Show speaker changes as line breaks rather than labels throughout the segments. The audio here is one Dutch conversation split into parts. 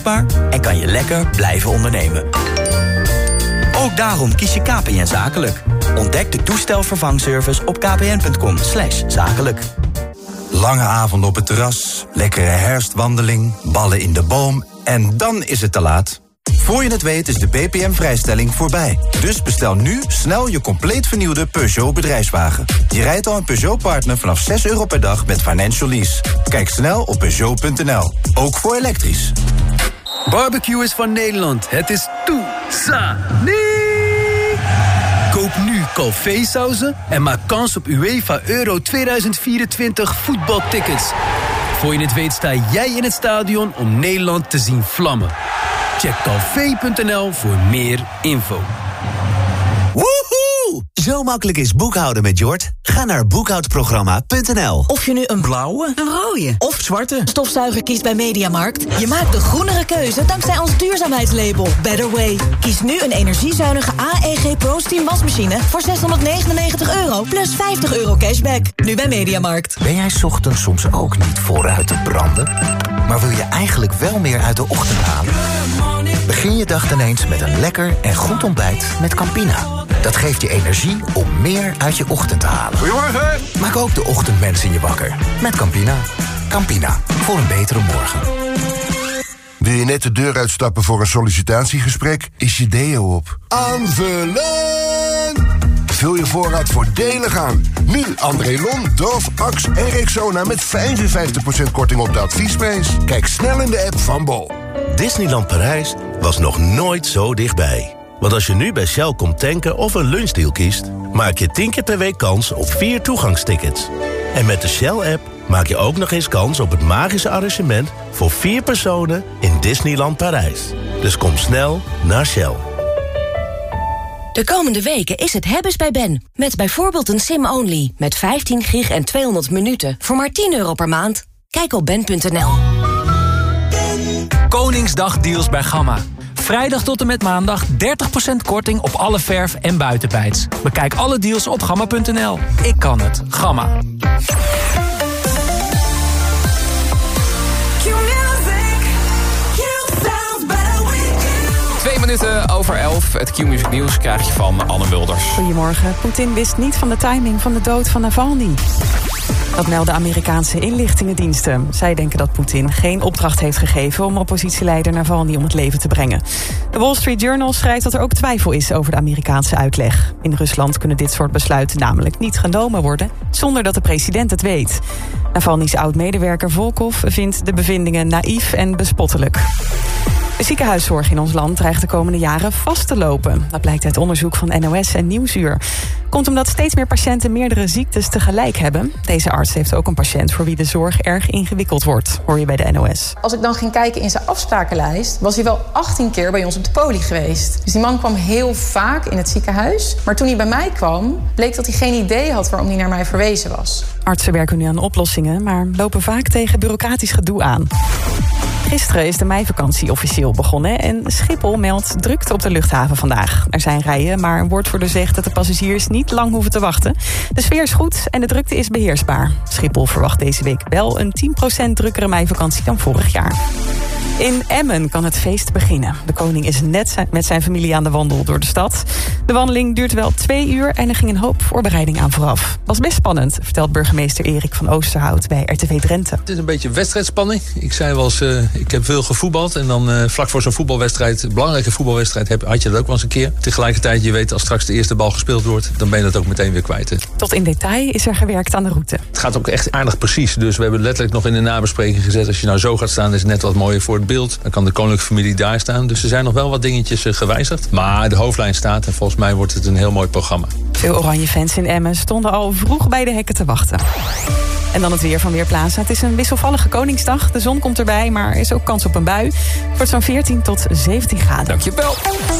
leesbaar en kan je lekker blijven ondernemen. Ook daarom kies je KPN Zakelijk. Ontdek de toestelvervangservice op kpn.com/zakelijk.
Lange avond op het terras, lekkere herfstwandeling, ballen in de boom en dan is het te laat. Voor je het weet is de BPM-vrijstelling voorbij. Dus bestel nu snel je compleet vernieuwde Peugeot bedrijfswagen. Je rijdt al een Peugeot Partner vanaf €6 per dag met financial lease. Kijk snel op Peugeot.nl, ook voor elektrisch.
Barbecue is van Nederland. Het is Toesani. Koop nu Calvé-sauzen en maak kans op UEFA Euro 2024 voetbaltickets. Voor je het weet sta jij in het stadion om Nederland te zien vlammen. Check calvé.nl voor meer info.
Woehoe! Zo makkelijk is boekhouden met Jort. Ga naar boekhoudprogramma.nl.
Of je nu een blauwe, een rode of zwarte stofzuiger kiest bij Mediamarkt, je maakt de groenere keuze dankzij ons duurzaamheidslabel Better Way. Kies nu een energiezuinige AEG Pro Steam wasmachine voor €699 plus €50 cashback. Nu bij Mediamarkt.
Ben jij 's ochtends soms ook niet vooruit te branden? Maar wil je eigenlijk wel meer uit de ochtend halen? Begin je dag ineens met een lekker en goed ontbijt met Campina. Dat geeft je energie om meer uit je ochtend te halen.
Goedemorgen!
Maak ook de ochtendmensen je wakker met Campina. Campina, voor een betere morgen.
Wil je net de deur uitstappen voor een sollicitatiegesprek? Is je deo op? Aanvullen! Vul je voorraad voordelig aan. Nu André Lon, Dove, Axe en Rexona met 55% korting op de adviesprijs. Kijk snel in de app van Bol.
Disneyland Parijs was nog nooit zo dichtbij. Want als je nu bij Shell komt tanken of een lunchdeal kiest, maak je 10 keer per week kans op 4 toegangstickets. En met de Shell-app maak je ook nog eens kans op het magische arrangement voor 4 personen in Disneyland Parijs. Dus kom snel naar Shell.
De komende weken is het hebben's bij Ben. Met bijvoorbeeld een sim-only met 15 gig en 200 minuten voor maar €10 per maand. Kijk op ben.nl.
Koningsdagdeals bij Gamma. Vrijdag tot en met maandag 30% korting op alle verf en buitenbijts. Bekijk alle deals op gamma.nl. Ik kan het. Gamma.
11:02. Het Q-Music Nieuws krijg je van Anne Mulders.
Goedemorgen. Poetin wist niet van de timing van de dood van Navalny. Dat melden Amerikaanse inlichtingendiensten. Zij denken dat Poetin geen opdracht heeft gegeven om oppositieleider Navalny om het leven te brengen. De Wall Street Journal schrijft dat er ook twijfel is over de Amerikaanse uitleg. In Rusland kunnen dit soort besluiten namelijk niet genomen worden zonder dat de president het weet. Navalny's oud-medewerker Volkov vindt de bevindingen naïef en bespottelijk. De ziekenhuiszorg in ons land dreigt de komende jaren vast te lopen. Dat blijkt uit onderzoek van NOS en Nieuwsuur. Komt omdat steeds meer patiënten meerdere ziektes tegelijk hebben. Deze arts heeft ook een patiënt voor wie de zorg erg ingewikkeld wordt, hoor je bij de NOS.
Als ik dan ging kijken in zijn afsprakenlijst, was hij wel 18 keer bij ons op de poli geweest. Dus die man kwam heel vaak in het ziekenhuis. Maar toen hij bij mij kwam, bleek dat hij geen idee had waarom hij naar mij verwezen was.
Artsen werken nu aan oplossingen, maar lopen vaak tegen bureaucratisch gedoe aan. Gisteren is de meivakantie officieel begonnen en Schiphol meldt drukte op de luchthaven vandaag. Er zijn rijen, maar een woordvoerder zegt dat de passagiers niet lang hoeven te wachten. De sfeer is goed en de drukte is beheersbaar. Schiphol verwacht deze week wel een 10% drukkere meivakantie dan vorig jaar. In Emmen kan het feest beginnen. De koning is net met zijn familie aan de wandel door de stad. De wandeling duurt wel 2 uur en er ging een hoop voorbereiding aan vooraf. Was best spannend, vertelt burgemeester Erik van Oosterhout bij RTV Drenthe.
Het is een beetje wedstrijdspanning. Ik zei wel eens, ik heb veel gevoetbald. En dan vlak voor zo'n voetbalwedstrijd, een belangrijke voetbalwedstrijd, had je dat ook wel eens een keer. Tegelijkertijd, je weet als straks de eerste bal gespeeld wordt, dan ben je dat ook meteen weer kwijt. Hè.
Tot in detail is er gewerkt aan de route.
Het gaat ook echt aardig precies. Dus we hebben letterlijk nog in de nabespreking gezet, als je nou zo gaat staan, is het net wat mooier voor het beeld. Dan kan de koninklijke familie daar staan. Dus er zijn nog wel wat dingetjes gewijzigd. Maar de hoofdlijn staat en volgens mij wordt het een heel mooi programma.
Veel oranje fans in Emmen stonden al vroeg bij de hekken te wachten. En dan het weer van Weerplaza. Het is een wisselvallige Koningsdag. De zon komt erbij, maar er is ook kans op een bui. Het wordt zo'n 14 tot 17 graden.
Dankjewel.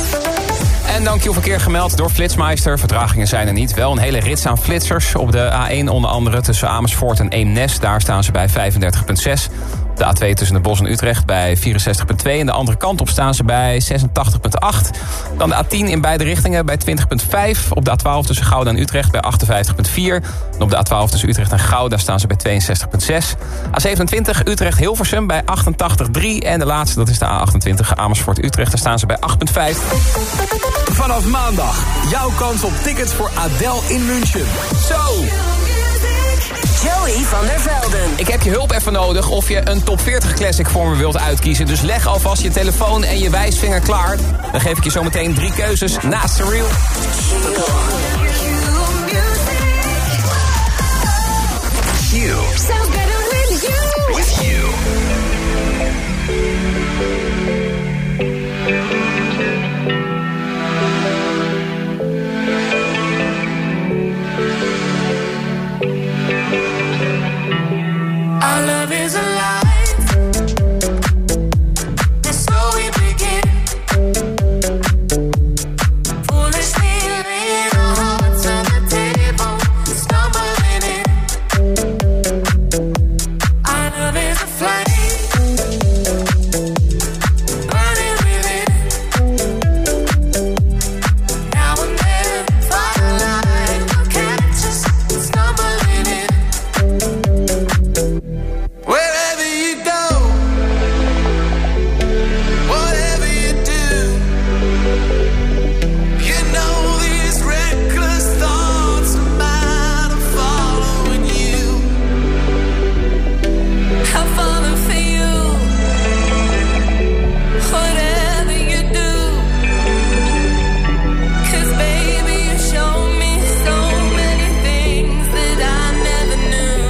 En dankjewel verkeer gemeld door Flitsmeister. Vertragingen zijn er niet. Wel een hele rits aan flitsers. Op de A1 onder andere tussen Amersfoort en Eemnes. Daar staan ze bij 35,6. De A2 tussen Den Bosch en Utrecht bij 64,2. En de andere kant op staan ze bij 86,8. Dan de A10 in beide richtingen bij 20,5. Op de A12 tussen Gouda en Utrecht bij 58,4. En op de A12 tussen Utrecht en Gouda staan ze bij 62,6. A27 Utrecht-Hilversum bij 88,3. En de laatste, dat is de A28 Amersfoort-Utrecht. Daar staan ze bij 8,5.
Vanaf maandag, jouw kans op tickets voor Adele in München. Zo!
Joey van der Velden.
Ik heb je hulp even nodig of je een top 40 classic voor me wilt uitkiezen. Dus leg alvast je telefoon en je wijsvinger klaar. Dan geef ik je zometeen 3 keuzes naast Surreal.
Sounds better with you. With you.
Our love is alive, and so we begin. Foolishly laying our hearts on the table, stumbling in. Our love is a flame, burning within. Now and then, firelight will catch us stumbling in. Wherever you go, whatever you do, you know these reckless thoughts of mine are following you. I'm falling for you. Whatever you do, 'cause baby you show me so many things that I never knew.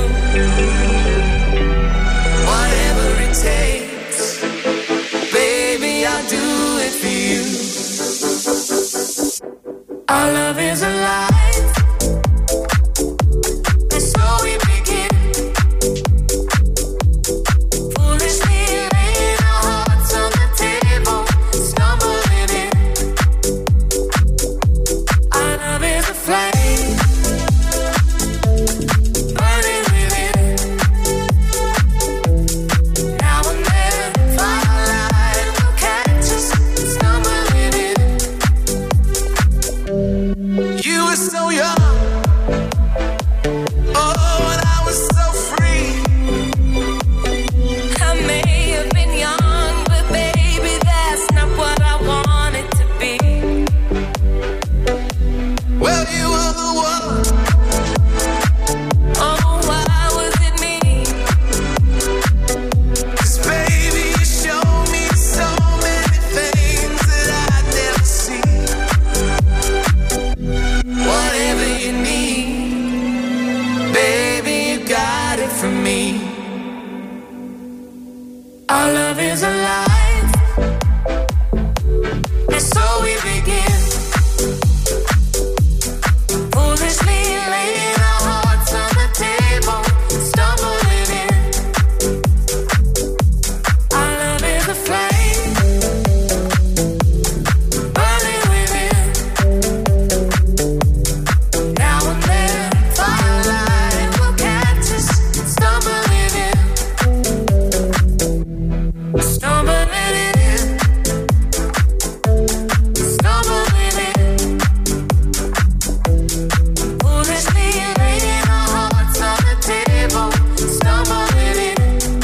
Whatever it takes, baby, I'll do it for you. Our love is alive, and so we begin. Foolishly laying our hearts on the table, stumbling in. Our love is a flame, burning within. Now and then, firelight will catch us stumbling in. You were so young, oh, and I was so free. I may have been young, but baby, that's not what I wanted to be. Well, you were the one. Oh, why was it me? 'Cause baby, you showed me so many things that I'd never seen. Whatever you need, baby, you got it from me. Our love is alive, and so we begin. Foolishly laying our hearts on the table, stumbling in. Our love is a flame, burning within. Now and then, firelight will catch us stumbling in. Stumbling in. Stumbling in. Foolishly laying our hearts on the table, stumbling in.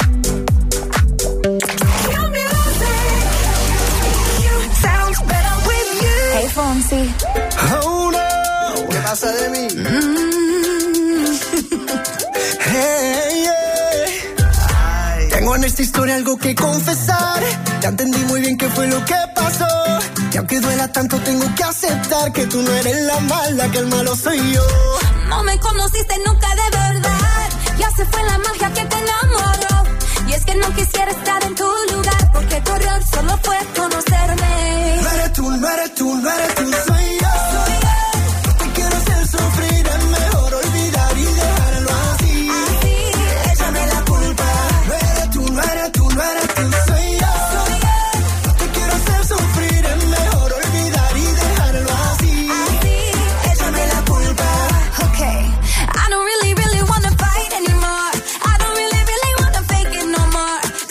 Your music, sounds better with you.
Hey, Fonsi.
Oh no, ¿qué pasa de mí? Hey, yeah. Tengo en esta historia algo que confesar. Ya entendí muy bien qué fue lo que pasó. Y aunque duela tanto, tengo que aceptar que tú no eres la mala, que el malo soy yo.
No me conociste nunca de verdad. Ya se fue la magia que te enamoró. Y es que no quisiera estar en tu lugar, porque tu error solo fue conocerme.
No eres tú, no eres tú, no eres tú, soy yo. No te quiero hacer sufrir, es mejor olvidar y dejarlo así. Échame la culpa. No eres tú, no eres tú, no eres tú, soy yo. No te quiero hacer sufrir, es mejor olvidar y dejarlo así. Échame la culpa.
Okay, I don't really wanna fight anymore. I don't really wanna fake it no more.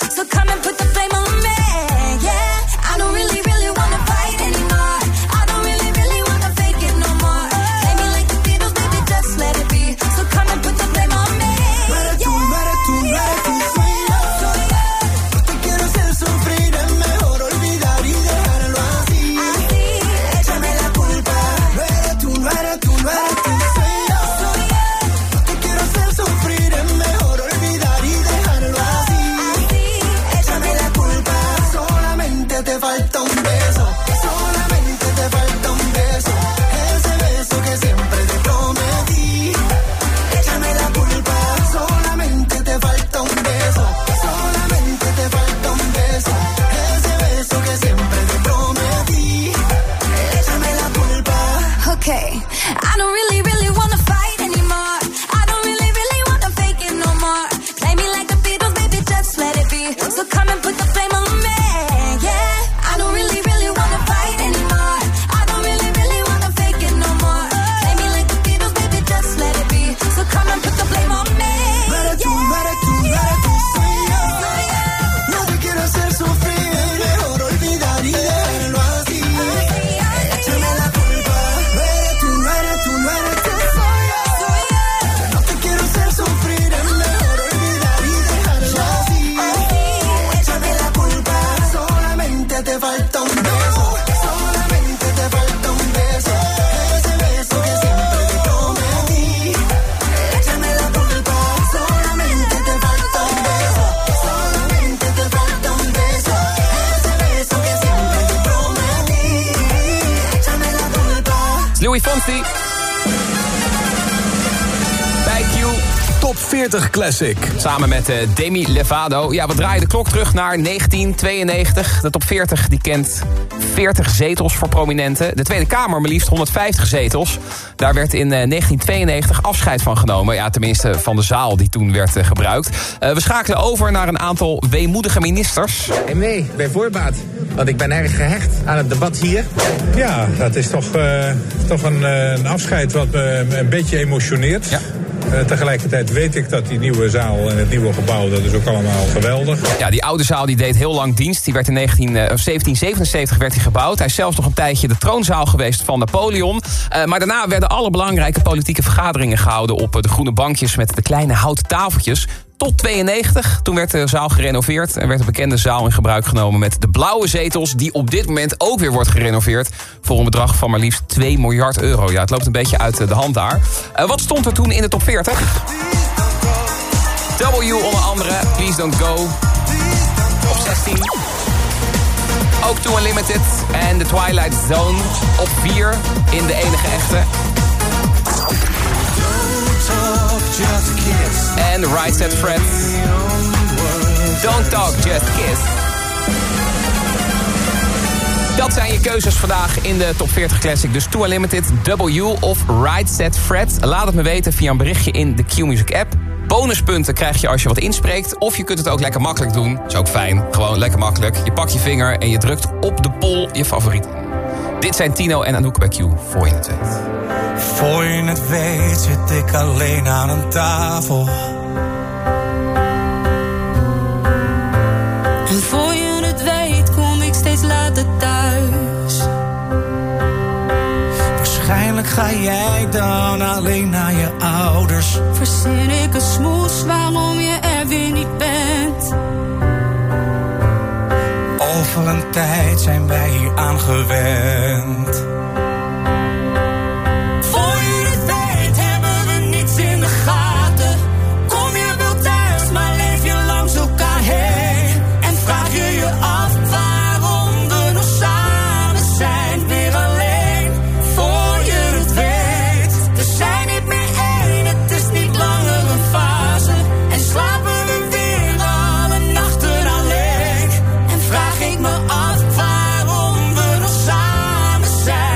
So come and put the flame on me. Yeah, I don't really, really wanna fight anymore. I don't really, really wanna fake it no more. Play me like the Beatles, baby, just let it be. So come and put the flame on me.
No eres tú, no eres tú, no eres tú, soy yo. No te quiero hacer sufrir, es mejor olvidar y dejarlo así. Échame la culpa. No eres tú, no eres tú, no eres tú, soy yo. No te quiero hacer sufrir, es mejor olvidar y dejarlo así. Échame la culpa. Solamente te falta un beso. Solamente te falta un beso. Ese beso que siempre te prometí. Échame la culpa. Solamente te falta un beso. Solamente te falta un beso. Ese beso que siempre te prometí. Échame la culpa.
Okay, I don't really, really wanna fight anymore. I don't really, really wanna fake it no more. Play me like the Beatles, baby, just let it be. So come and put the flame on me. Yeah, I don't really, really wanna fight anymore. I don't really, really wanna fake it no more. Play me like the Beatles, baby, just let it be. So come and put the flame on me.
No eres tú, no eres tú, no eres tú, soy yo. No te quiero hacer sufrir, es mejor olvidar y dejarlo así. Échame la culpa. No eres tú, no eres tú, no eres tú, soy yo. No te quiero hacer sufrir, es mejor olvidar y dejarlo así. Échame la culpa. Solamente te falta un beso. Solamente te falta un beso. Ese beso que siempre te prometí. Échame la culpa. Solamente te falta un beso. Solamente te falta un beso. Ese beso que siempre te prometí. Échame la culpa.
Louis Fonsi. Bij Q.
Top 40 Classic.
Samen met Demi Lovato. Ja, we draaien de klok terug naar 1992. De top 40 die kent 40 zetels voor prominenten. De Tweede Kamer maar liefst 150 zetels. Daar werd in 1992 afscheid van genomen. Ja, tenminste van de zaal die toen werd gebruikt. We schakelen over naar een aantal weemoedige ministers.
Nee, bij voorbaat. Want ik ben erg gehecht aan het debat hier.
Ja, dat is toch een afscheid wat me een beetje emotioneert. Ja. Tegelijkertijd weet ik dat die nieuwe zaal en het nieuwe gebouw, dat is ook allemaal geweldig.
Ja, die oude zaal die deed heel lang dienst. Die werd in 1777 werd die gebouwd. Hij is zelfs nog een tijdje de troonzaal geweest van Napoleon. Maar daarna werden alle belangrijke politieke vergaderingen gehouden op de groene bankjes met de kleine houten tafeltjes. Tot 92, toen werd de zaal gerenoveerd en werd de bekende zaal in gebruik genomen met de blauwe zetels, die op dit moment ook weer wordt gerenoveerd voor een bedrag van maar liefst 2 miljard euro. Ja, het loopt een beetje uit de hand daar. Wat stond er toen in de top 40? W onder andere, Please Don't Go. Op 16. Ook Too Unlimited en The Twilight Zone. Op 4 in de enige echte.
Just kiss.
En Right Said Fred. Don't Talk, Just Kiss. Dat zijn je keuzes vandaag in de Top 40 Classic. Dus Too Unlimited, W of Right Said Fred. Laat het me weten via een berichtje in de Q-Music app. Bonuspunten krijg je als je wat inspreekt. Of je kunt het ook lekker makkelijk doen. Dat is ook fijn. Gewoon lekker makkelijk. Je pakt je vinger en je drukt op de poll je favoriet. Dit zijn Tino en Anouk bij Q. Voor je het weet.
Voor je het weet zit ik alleen aan een tafel.
En voor je het weet kom ik steeds later thuis.
Waarschijnlijk ga jij dan alleen naar je ouders.
Verzin ik een smoes waarom je er weer niet bent.
Over een tijd zijn wij hier aan gewend.
Vraag ik me af waarom we nog samen zijn.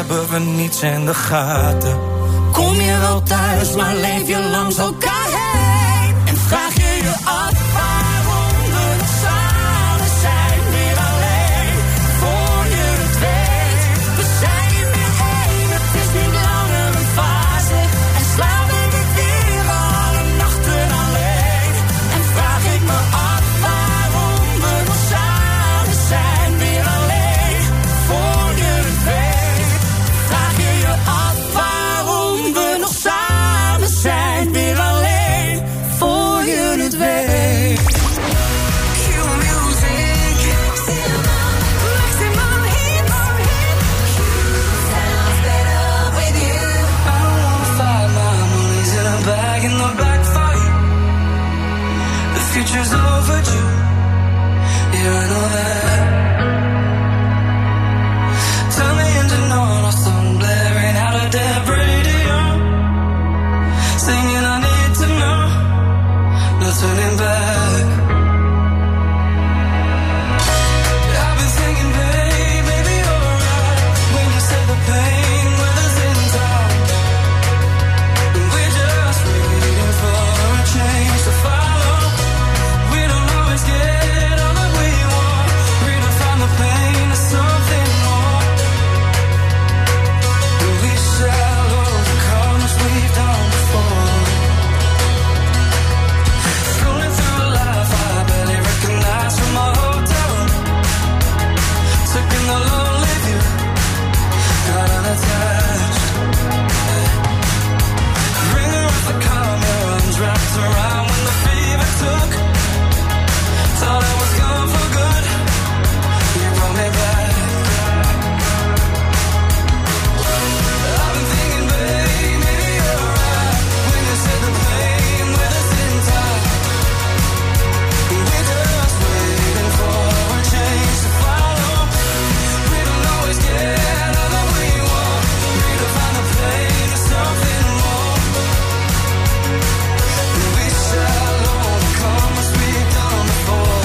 hebben we niets in de gaten. Kom je wel thuis, maar leef je langs elkaar heen. En vraag je je af waarom we nog samen zijn. Weer alleen, voor je het weet. We zijn niet meer één, het is niet langer een fase. En slapen we weer alle nachten alleen. En vraag ik me af waarom we nog samen zijn. Weer alleen, voor je het weet. Vraag je je af waarom we nog samen zijn. Weer alleen, voor je het weet. Q-music, maximum hit. Sounds better with you. I don't wanna fight, my money's in a bag in the back for you. The future's overdue. Yeah, I know that. Turn the engine on, our song blaring out of that radio. Singing I need to know, no turning back. I've been thinking, babe, maybe you're right when you said the pain weather's in time. We're just waiting for a change to follow. We don't always get all that we want. Redefine the pain to something more. We shall overcome as we've done before. Scrolling through life, I barely recognize from my hotel room. Took in the lonely view, got unattached. Ringer off the camera, arms wrapped around when the fever took. Thought I was gone for good, you brought me back. I've been thinking, babe, maybe you're right when you said the pain with us in time. We're just waiting for a change to follow. We don't always get all that we want. Redefine the pain to something more. We shall overcome as we've done before.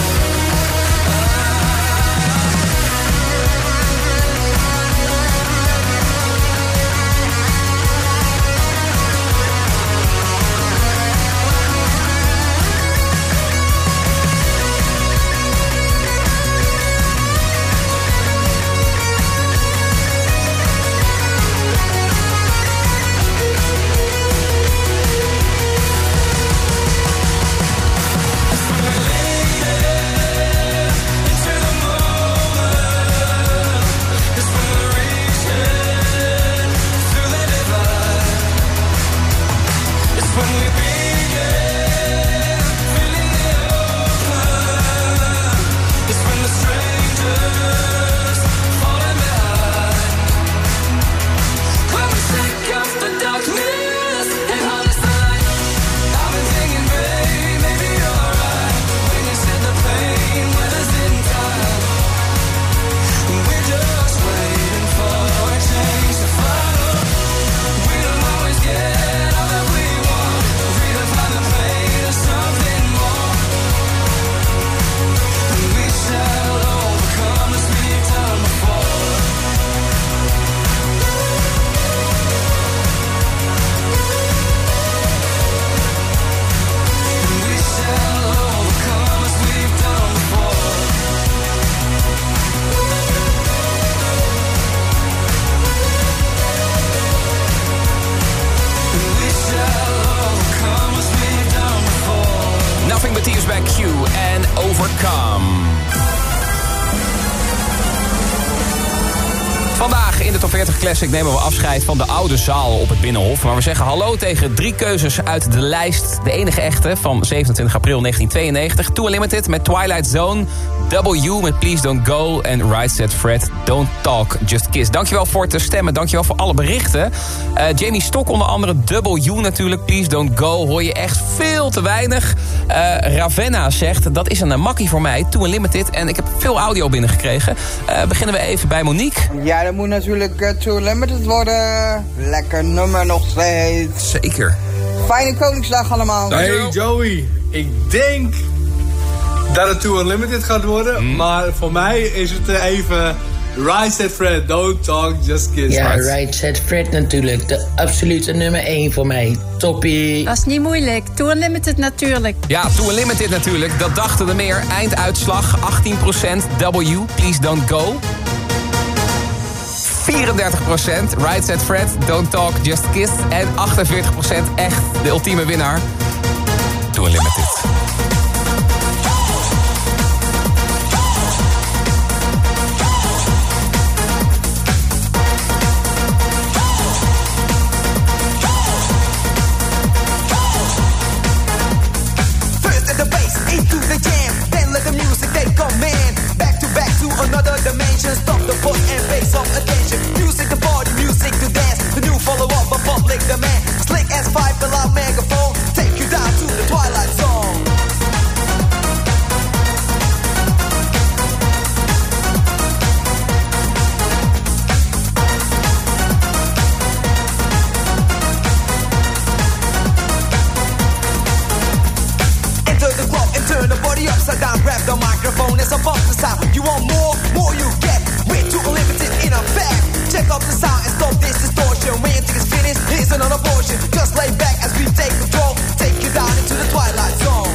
Nothing but Tears by Q en Overcome. Vandaag in de Top 40 Classic nemen we afscheid van de oude zaal op het Binnenhof. Maar we zeggen hallo tegen 3 keuzes uit de lijst. De enige echte van 27 april 1992. Too Unlimited met Twilight Zone. W met Please Don't Go. En Right Said Fred, Don't Talk, Just Kiss. Dankjewel voor het stemmen. Dankjewel voor alle berichten. Jamie Stok onder andere. W natuurlijk, Please Don't Go. Hoor je echt veel te weinig. Ravenna zegt, dat is een makkie voor mij. Too Unlimited. En ik heb veel audio binnengekregen. Beginnen we even bij Monique.
Ja, dat moet natuurlijk Too Unlimited worden. Lekker nummer nog steeds.
Zeker.
Fijne Koningsdag allemaal.
Hey Joey, ik denk dat het Too Unlimited gaat worden. Maar voor mij is het even Right Said Fred, Don't Talk, Just Kiss.
Ja, Right Said Fred natuurlijk. De absolute nummer 1 voor mij. Toppie.
Dat is niet moeilijk. Tour Limited natuurlijk.
Ja, Tour Limited natuurlijk. Dat dachten we meer. Einduitslag 18%. W, Please Don't Go. 34%. Right Said Fred, Don't Talk, Just Kiss. En 48% echt de ultieme winnaar. Tour Limited.
Another dimension, stop the push and pay some attention. Music to party, music to dance. The new follow-up of public demand. Slick S5, the loud megaphone. Take you down to the Twilight Zone. Enter the club and turn the body upside down. Grab the microphone, it's above the sound. You want more you get. We're too limited in effect. Check up the sound and stop this distortion. When your ticket's finished, here's another portion. Just lay back as we take control. Take you down into the Twilight Zone.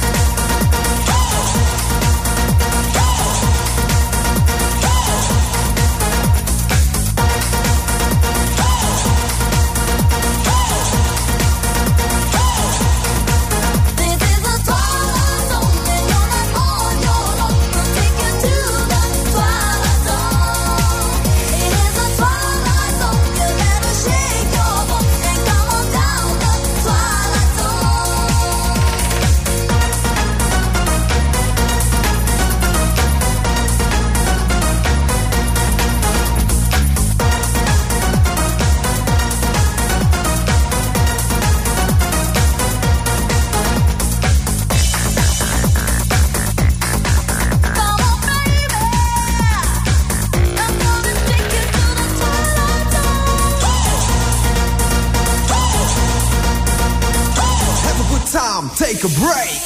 Take a break.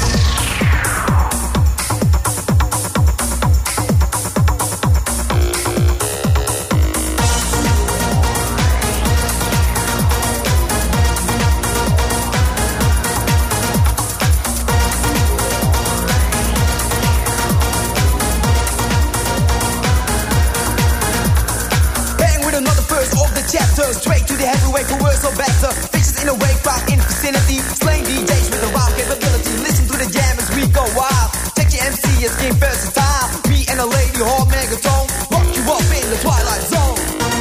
Bang with another verse of the chapter. Straight to the heavyweight for worse or better. Faces in a wave crowd in vicinity. Slaying DJs with a wild capability. Listen to the jam as we go wild. Check your MC as King Versatile. Me and a lady hall megatone. Rock you up in the Twilight Zone.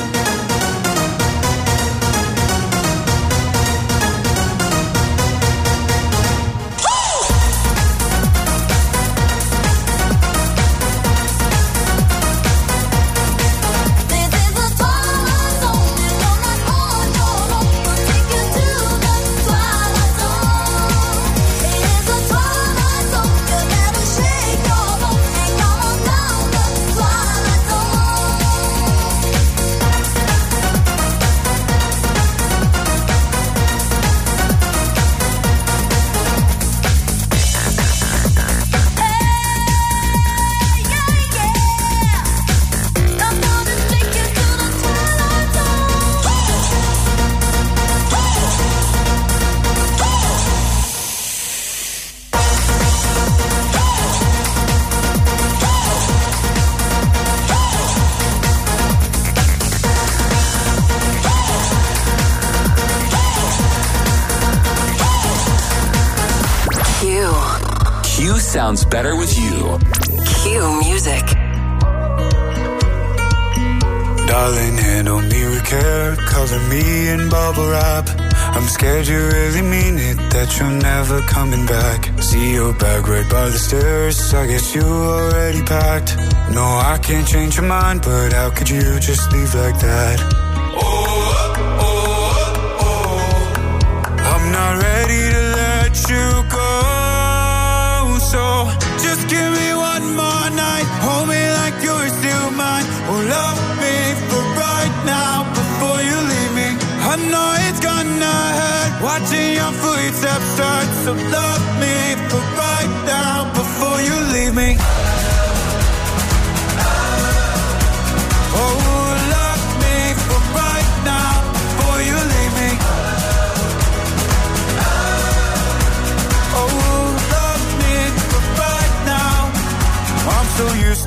Sounds better with you.
Q Music.
Darling, handle me with care, cover me in bubble wrap. I'm scared you really mean it, that you're never coming back. See your bag right by the stairs, I guess you already packed. No, I can't change your mind, but how could you just leave like that? I'm not ready to let you go. So just give me one more night. Hold me like you're still mine. Oh, love me for right now before you leave me. I know it's gonna hurt watching your footsteps start. So love me for right now before you leave me.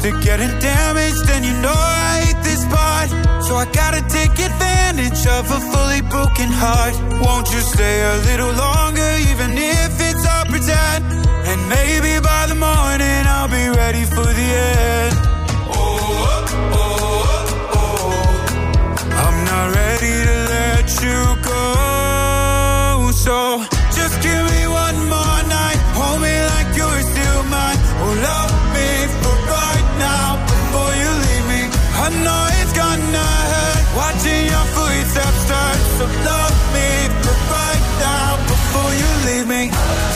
after getting damaged, and you know I hate this part. So I gotta take advantage of a fully broken heart. Won't you stay a little longer, even if it's all pretend? And maybe by the morning I'll be ready for the end. I'm not ready to let you go. So just give me one more night. Hold me like you're still mine. Oh, love me for right now before you leave me. I know it's gonna hurt watching your footsteps start. So love me for right now before you leave me.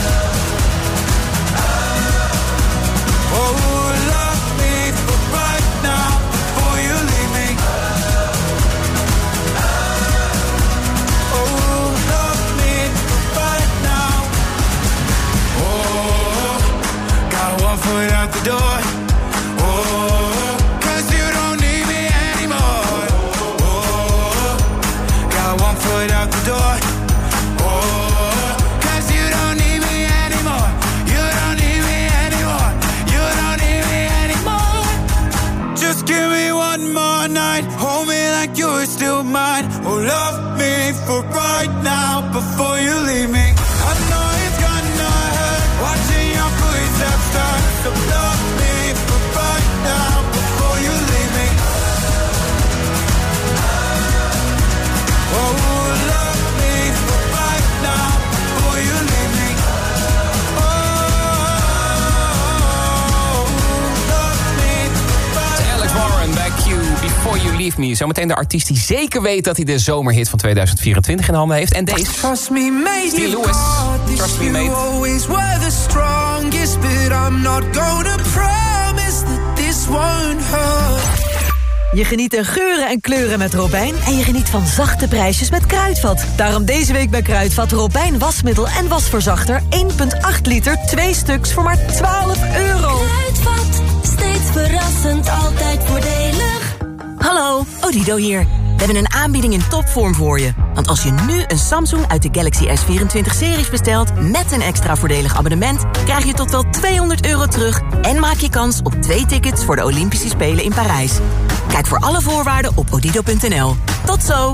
Oh, love me for right now before you leave me. Oh, love me for right now. Oh, got one foot out the door. Oh, 'cause you don't need me anymore. Oh, got one foot out the door. Oh, 'cause you don't need me anymore. You don't need me anymore. You don't need me anymore. Just give me one more night. Hold me like you're still mine. Oh, love me for right now before you leave me. I know it's gonna hurt watching your footsteps start. So love me for right now before you leave me. Oh, love me for right now before you leave me. Oh, love me for right now.
Alex Warren bij Q, Before You Leave Me. Zometeen de artiest die zeker weet dat hij de zomerhit van 2024 in handen heeft. En deze.
Trust me, mate.
Steve Lewis. Trust me, mate.
You always were the strongest, but I'm not gonna promise that this won't hurt.
Je geniet aan geuren en kleuren met Robijn en je geniet van zachte prijsjes met Kruidvat. Daarom deze week bij Kruidvat Robijn wasmiddel en wasverzachter 1,8 liter, 2 stuks voor maar €12.
Kruidvat, steeds verrassend, altijd voordelig.
Hallo, Odido hier. We hebben een aanbieding in topvorm voor je. Want als je nu een Samsung uit de Galaxy S24-series bestelt met een extra voordelig abonnement, krijg je tot wel €200 terug en maak je kans op 2 tickets voor de Olympische Spelen in Parijs. Kijk voor alle voorwaarden op odido.nl. Tot zo!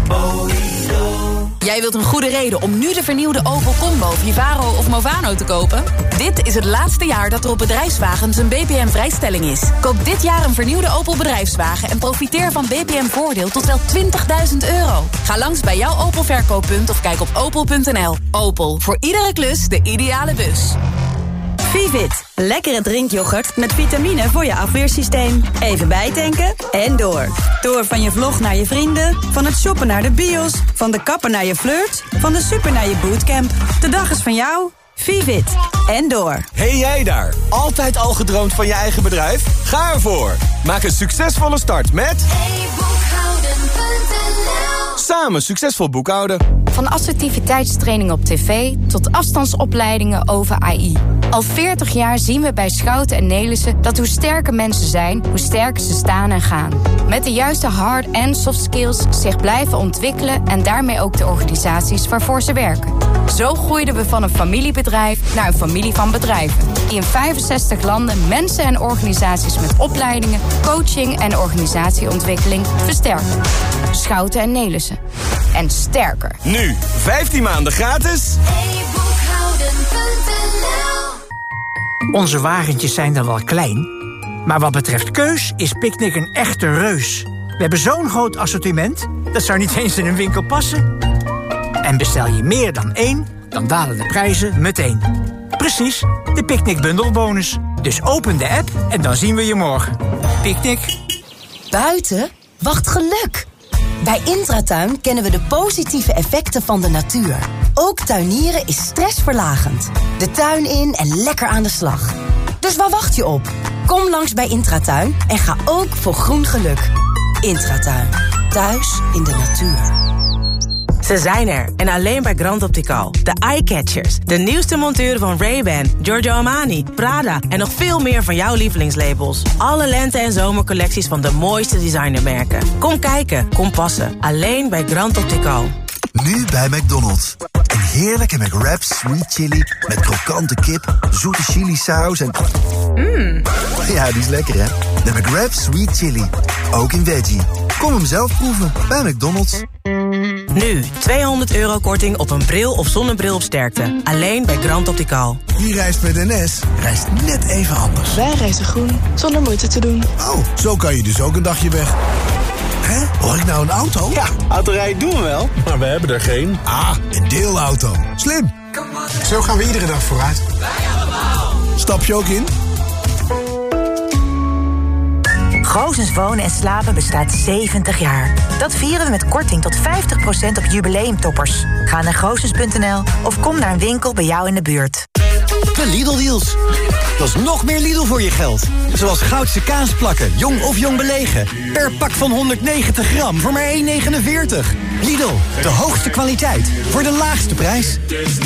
Jij wilt een goede reden om nu de vernieuwde Opel Combo, Vivaro of Movano te kopen? Dit is het laatste jaar dat er op bedrijfswagens een BPM-vrijstelling is. Koop dit jaar een vernieuwde Opel bedrijfswagen en profiteer van BPM-voordeel tot wel €20.000. Ga langs bij jouw Opel-verkooppunt of kijk op opel.nl. Opel, voor iedere klus de ideale bus.
Vivit, lekkere drinkyoghurt met vitamine voor je afweersysteem. Even bijtanken en door. Door van je vlog naar je vrienden, van het shoppen naar de bios, van de kapper naar je flirt, van de super naar je bootcamp. De dag is van jou. Vivit en door.
Hey jij daar, altijd al gedroomd van je eigen bedrijf? Ga ervoor. Maak een succesvolle start met Samen succesvol boekhouden.
Van assertiviteitstraining op tv tot afstandsopleidingen over AI. Al 40 jaar zien we bij Schouten en Nelissen dat hoe sterker mensen zijn, hoe sterker ze staan en gaan. Met de juiste hard- en soft skills zich blijven ontwikkelen en daarmee ook de organisaties waarvoor ze werken. Zo groeiden we van een familiebedrijf naar een familie van bedrijven. Die in 65 landen mensen en organisaties met opleidingen, coaching en organisatieontwikkeling versterken. Schouten en Nelissen. En sterker.
Nu, 15 maanden gratis.
Onze wagentjes zijn dan wel klein, maar wat betreft keus is Picnic een echte reus. We hebben zo'n groot assortiment, dat zou niet eens in een winkel passen. En bestel je meer dan 1, dan dalen de prijzen meteen. Precies, de Picnic bundelbonus. Dus open de app en dan zien we je morgen. Picnic.
Buiten wacht geluk. Bij Intratuin kennen we de positieve effecten van de natuur. Ook tuinieren is stressverlagend. De tuin in en lekker aan de slag. Dus waar wacht je op? Kom langs bij Intratuin en ga ook voor groen geluk. Intratuin. Thuis in de natuur.
Ze zijn er en alleen bij Grand Optical. De Eyecatchers, de nieuwste monturen van Ray-Ban, Giorgio Armani, Prada en nog veel meer van jouw lievelingslabels. Alle lente- en zomercollecties van de mooiste designermerken. Kom kijken, kom passen. Alleen bij Grand Optical.
Nu bij McDonald's. Een
heerlijke McWraps sweet chili met krokante kip, zoete chili-saus en... Ja, die is lekker, hè? De McWraps sweet chili. Ook in veggie. Kom hem zelf proeven bij McDonald's.
Nu, €200 korting op een bril of zonnebril op sterkte. Alleen bij Grand Optical.
Wie reist met NS, reist net even anders.
Wij reizen groen, zonder moeite te doen.
Oh, zo kan je dus ook een dagje weg. Hè? Hoor ik nou een auto?
Ja, autorijden doen we wel, maar we hebben er geen.
Ah, een deelauto. Slim. Zo gaan we iedere dag vooruit. Stap je ook in?
Goosens Wonen en Slapen bestaat 70 jaar. Dat vieren we met korting tot 50% op jubileumtoppers. Ga naar goosens.nl of kom naar een winkel bij jou in de buurt.
De Lidl-deals. Dat is nog meer Lidl voor je geld. Zoals Goudse kaasplakken, jong of jong belegen. Per pak van 190 gram voor maar €1,49. Lidl, de hoogste kwaliteit voor de laagste prijs.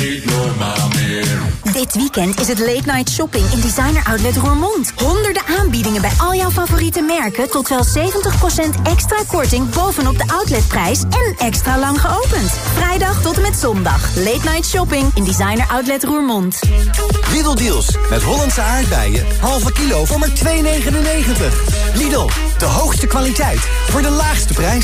Dit weekend is het late night shopping in Designer Outlet Roermond. Honderden aanbiedingen bij al jouw favoriete merken tot wel 70% extra korting bovenop de outletprijs en extra lang geopend. Vrijdag tot en met zondag. Late night shopping in Designer Outlet Roermond.
Lidl deals met Hollandse aardbeien. Halve kilo voor maar €2,99. Lidl, de hoogste kwaliteit voor de laagste prijs.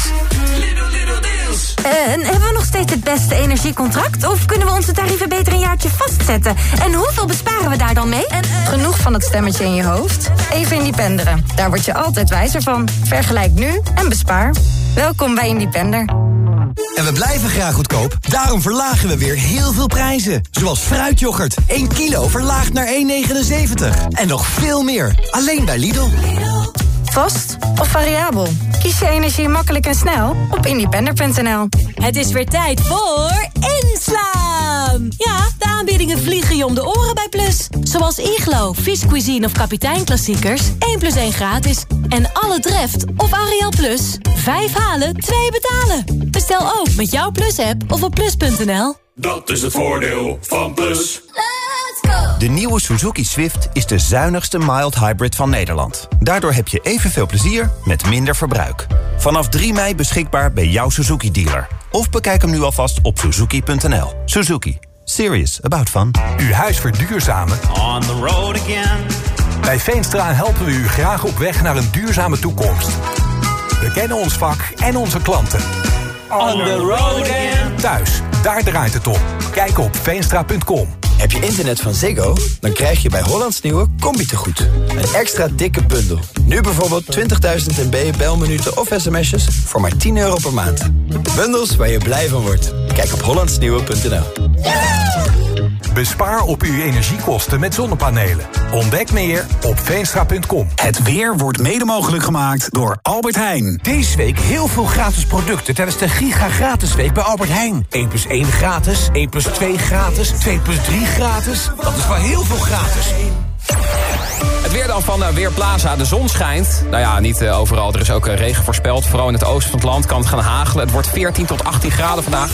En hebben we nog steeds het beste energiecontract? Of kunnen we onze tarieven beter een jaartje vastzetten? En hoeveel besparen we daar dan mee? Genoeg van het stemmetje in je hoofd? Even Independeren. Daar word je altijd wijzer van. Vergelijk nu en bespaar. Welkom bij Independer.
En we blijven graag goedkoop. Daarom verlagen we weer heel veel prijzen. Zoals fruityoghurt. 1 kilo verlaagd naar €1,79. En nog veel meer. Alleen bij Lidl.
Vast of variabel? Kies je energie makkelijk en snel op independer.nl.
Het is weer tijd voor inslaan! Ja, de aanbiedingen vliegen je om de oren bij Plus. Zoals Iglo, Fish Cuisine of Kapitein Klassiekers. 1+1 gratis. En alle Dreft of Ariel Plus. 5 halen, 2 betalen. Bestel ook met jouw Plus-app of op plus.nl.
Dat is het voordeel van Plus.
De nieuwe Suzuki Swift is de zuinigste mild hybrid van Nederland. Daardoor heb je evenveel plezier met minder verbruik. Vanaf 3 mei beschikbaar bij jouw Suzuki-dealer. Of bekijk hem nu alvast op suzuki.nl. Suzuki. Serious about fun.
Uw huis verduurzamen?
On the road again.
Bij Veenstra helpen we u graag op weg naar een duurzame toekomst. We kennen ons vak en onze klanten.
On the road again.
Thuis, daar draait het om. Kijk op veenstra.com.
Heb je internet van Ziggo? Dan krijg je bij Hollands Nieuwe Combi-tegoed. Een extra dikke bundel. Nu bijvoorbeeld 20.000 MB belminuten of sms'jes voor maar €10 per maand. Bundels waar je blij van wordt. Kijk op hollandsnieuwe.nl.
Bespaar op uw energiekosten met zonnepanelen. Ontdek meer op veenstra.com.
Het weer wordt mede mogelijk gemaakt door Albert Heijn.
Deze week heel veel gratis producten tijdens de Giga Gratis Week bij Albert Heijn. 1+1 gratis, 1+2 gratis, 2+3 gratis. Dat is wel heel veel gratis.
Het weer dan van Weerplaza. De zon schijnt. Nou ja, niet overal. Er is ook regen voorspeld. Vooral in het oosten van het land kan het gaan hagelen. Het wordt 14 tot 18 graden vandaag.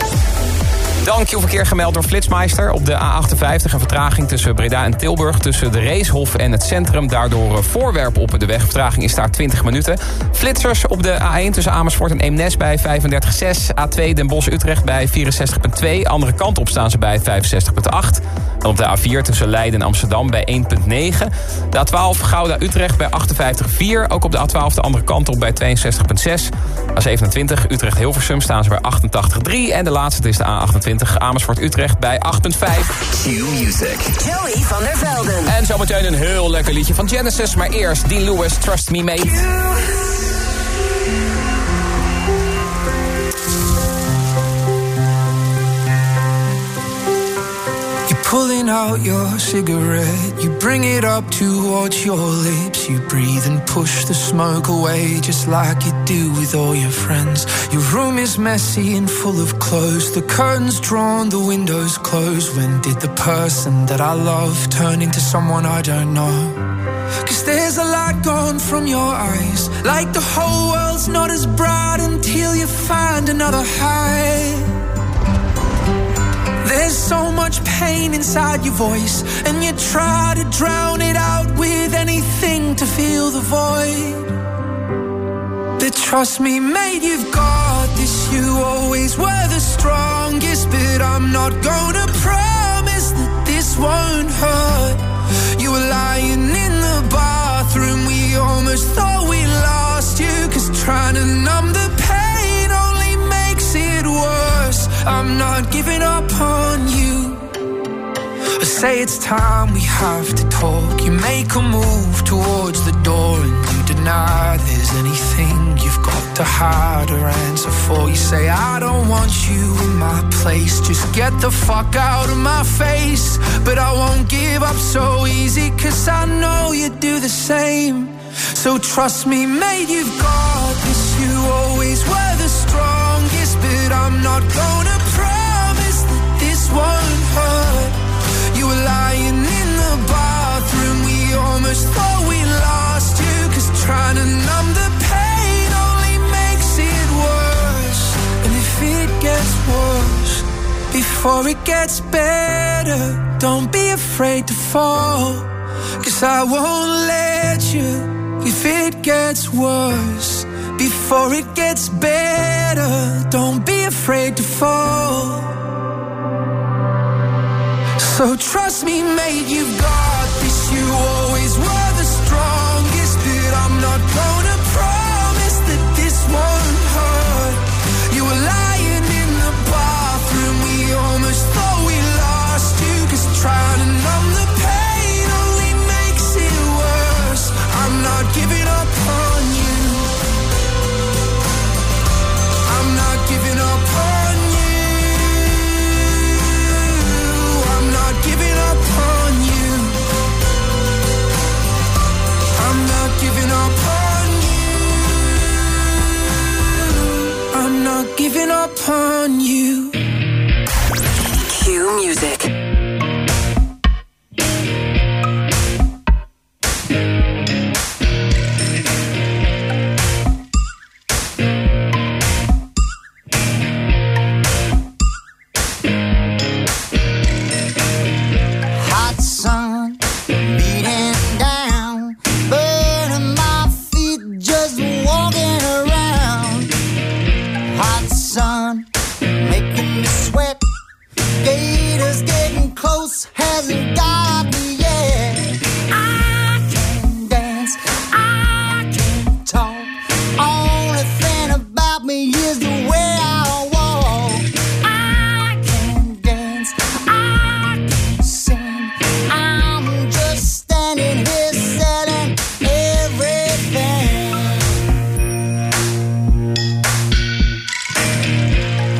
Dan Q-verkeer gemeld door Flitsmeister. Op de A58 een vertraging tussen Breda en Tilburg. Tussen de Racehof en het centrum. Daardoor voorwerp op de weg. Vertraging is daar 20 minuten. Flitsers op de A1 tussen Amersfoort en Eemnes bij 35,6. A2 Den Bosch-Utrecht bij 64,2. Andere kant op staan ze bij 65,8. Dan op de A4 tussen Leiden en Amsterdam bij 1,9. De A12 Gouda-Utrecht bij 58,4. Ook op de A12 de andere kant op bij 62,6. A27 Utrecht-Hilversum staan ze bij 88,3. En de laatste is de A28 Amersfoort-Utrecht bij 8,5.
Q-Music.
Joey van der Velden.
En zometeen een heel lekker liedje van Genesis. Maar eerst Dean Lewis, Trust Me Mate.
Pulling out your cigarette, you bring it up towards your lips. You breathe and push the smoke away, just like you do with all your friends. Your room is messy and full of clothes, the curtains drawn, the windows closed. When did the person that I love turn into someone I don't know? 'Cause there's a light gone from your eyes, like the whole world's not as bright until you find another high. There's so much pain inside your voice, and you try to drown it out with anything to fill the void. But trust me, mate, you've got this. You always were the strongest, but I'm not gonna promise that this won't hurt. You were lying in the bathroom, we almost thought we lost you, 'cause trying to numb the pain only makes it worse. I'm not giving up on you. I say it's time we have to talk. You make a move towards the door and you deny there's anything you've got to hide or answer for. You say I don't want you in my place, just get the fuck out of my face. But I won't give up so easy, 'cause I know you do the same. So trust me, mate, you've got this. You always were the strongest, but I'm not gonna promise that this won't hurt. You were lying in the bathroom, we almost thought we lost you, 'cause trying to numb the pain only makes it worse. And if it gets worse before it gets better, don't be afraid to fall, 'cause I won't let you. If it gets worse before it gets better, don't be afraid to fall. So trust me, mate, you've got this. You always were the strongest, but I'm not gonna promise that this won't hurt. You were lying in the bathroom, we almost thought we lost you, 'cause trying to numb the pain only makes it worse. I'm not giving up on you. I'm not giving up on you. Giving up on you. I'm not giving up on you. I'm not giving up on you.
Cue music.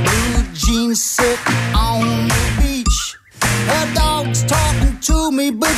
Sit on the beach, her dog's talking to me, but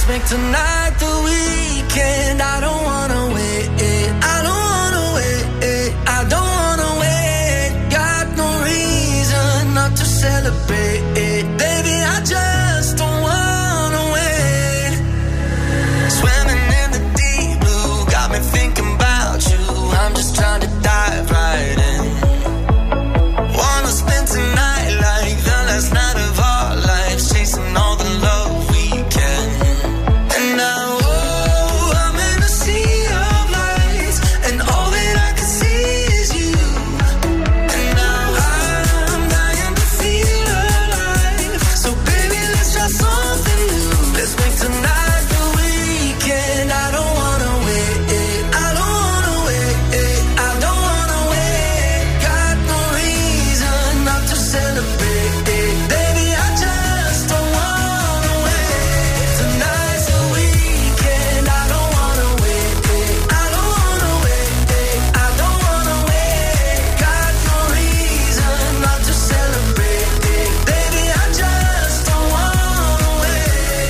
make tonight the weekend. I don't wanna wait. I don't wanna wait. I don't wanna wait. Got no reason not to celebrate. Baby, I just don't wanna wait. Swimming in the deep blue, got me thinking about you. I'm just trying to dive right in. Wanna spend tonight like the last night of our lives, chasing all the love we can. And now, oh, I'm in a sea of lights, and all that I can see is you. And now I'm dying to feel alive. So baby, let's try something new. Let's make tonight the weekend. I don't wanna wait. I don't wanna wait. I don't wanna wait. Got no reason not to celebrate. Baby, I just don't wanna wait. Tonight's the weekend. I don't wanna wait. I don't wanna wait. I don't wanna wait. Got no reason not to celebrate. Baby, I just don't wanna wait.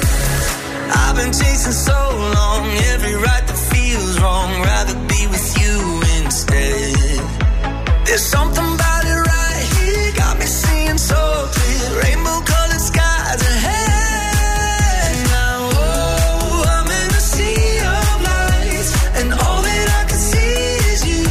I've been chasing so long, every right that feels wrong. Rather be with you instead. There's something about it right here, got me seeing so clear. Rainbow-colored skies ahead. Now, oh, I'm in a sea of lights, and all that I can see is you.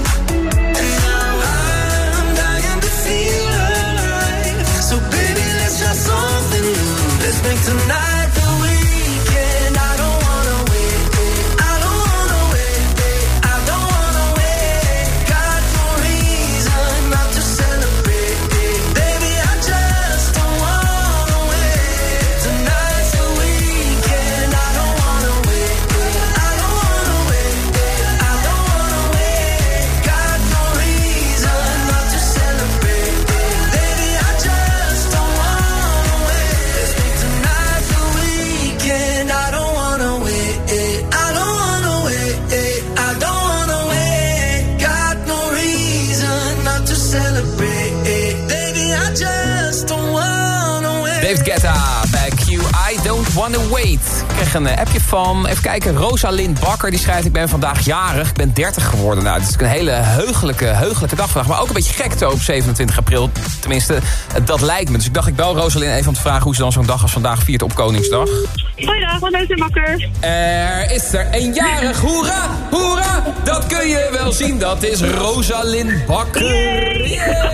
And now I'm dying to feel alive. So baby, let's try something new. Let's make tonight the weekend. I don't wanna wait. I don't wanna wait. I don't wanna wait. Got no reason not to celebrate. Baby, I just don't wanna wait. Tonight's the weekend. I don't wanna wait. I don't wanna wait. I don't wanna wait. Got no reason not to celebrate. Baby, I just don't wanna wait. Let's make tonight the weekend. I don't wanna wait. I don't wanna wait. I don't wanna wait. Got no reason not to celebrate. Baby, I just don't wanna wait.
David Guetta bij Q, I Don't Wanna Wait. Ik kreeg een appje van, even kijken, Rosalind Bakker. Die schrijft, ik ben vandaag jarig, ik ben 30 geworden. Nou, het is een hele heugelijke dag vandaag. Maar ook een beetje gek zo op 27 april. Tenminste, dat lijkt me. Dus ik dacht, ik bel Rosalind even om te vragen hoe ze dan zo'n dag als vandaag viert op Koningsdag.
Goeiedag, wat is er Bakker?
Er is er een jarig, hoera, hoera. Dat kun je wel zien, dat is Rosalind Bakker.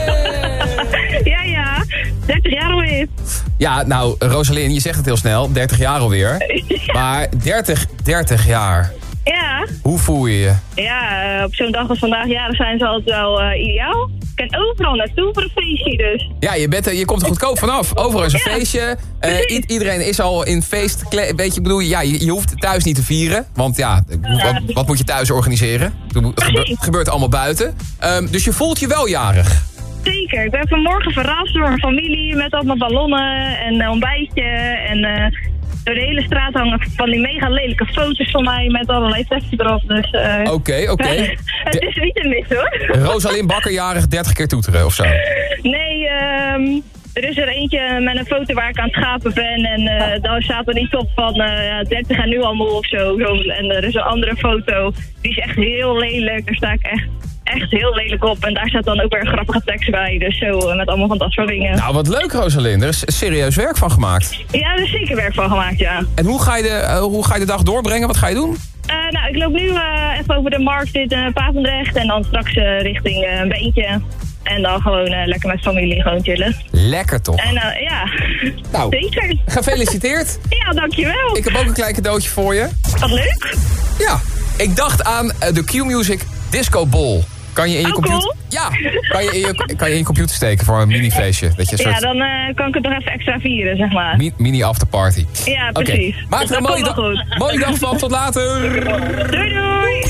Ja, 30 jaar alweer.
Ja, nou, Rosalind, je zegt het heel snel, 30 jaar alweer. Maar 30 jaar.
Ja.
Hoe voel je je?
Ja, op zo'n dag als vandaag jaren zijn ze altijd wel ideaal. Ik kan overal naartoe voor een feestje dus.
Ja, je komt er goedkoop vanaf. Overal is een feestje. Iedereen is al in feest. Weet je, ik bedoel, ja, je hoeft thuis niet te vieren. Want ja, wat moet je thuis organiseren? Het gebeurt allemaal buiten. Dus je voelt je wel jarig.
Zeker. Ik ben vanmorgen verrast door een familie met allemaal ballonnen en ontbijtje. En door de hele straat hangen van die mega lelijke foto's van mij met allerlei teksten erop. Dus,
Oké.
Het is niet een mis hoor.
Rosalind Bakker jarig 30 keer toeteren of zo?
Nee, er is er eentje met een foto waar ik aan het schapen ben. En daar staat er niet op van 30 en nu allemaal of zo. En er is een andere foto. Die is echt heel lelijk. Daar sta ik echt heel lelijk op. En daar staat dan ook weer een grappige tekst bij. Dus zo, met allemaal van dat soort dingen.
Nou, wat leuk, Rosalind. Er is serieus werk van gemaakt.
Ja, er is zeker werk van gemaakt, ja.
En hoe ga je de dag doorbrengen? Wat ga je doen?
Nou, ik loop nu even over de markt in Papendrecht. En dan straks richting een beentje. En dan gewoon lekker met familie gewoon chillen.
Lekker toch?
En ja,
nou,
zeker.
Gefeliciteerd.
Ja, dankjewel.
Ik heb ook een klein cadeautje voor je.
Wat leuk.
Ja, ik dacht aan de Q-Music Disco Ball. Kan je in je computer...
Cool.
Ja, kan je in je computer steken voor een mini-feestje. Dat je een soort...
Ja, dan kan ik het nog even extra vieren, zeg maar.
Mini-afterparty.
Ja, precies.
Okay. Maak er een mooie dag van. Tot later.
Doei, doei.